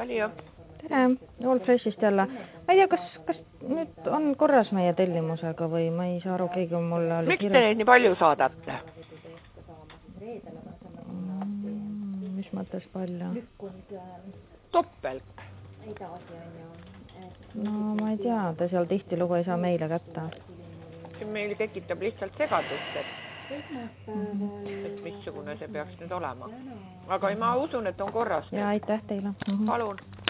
valija. Tere, All Freshist jälle. Ma ei tea, kas nüüd on korras meie tellimusega või ma ei saa aru, keegi on mulle... Miks te neid nii palju saadate? Mis mõttes palju? Toppelt. No ma ei tea, ta seal tihti lugu ei saa meile kätte. See meil tekitab lihtsalt segadust, et missugune see peaks nüüd olema. Aga ma usun, et on korras. Ja aitäh teile. Palun.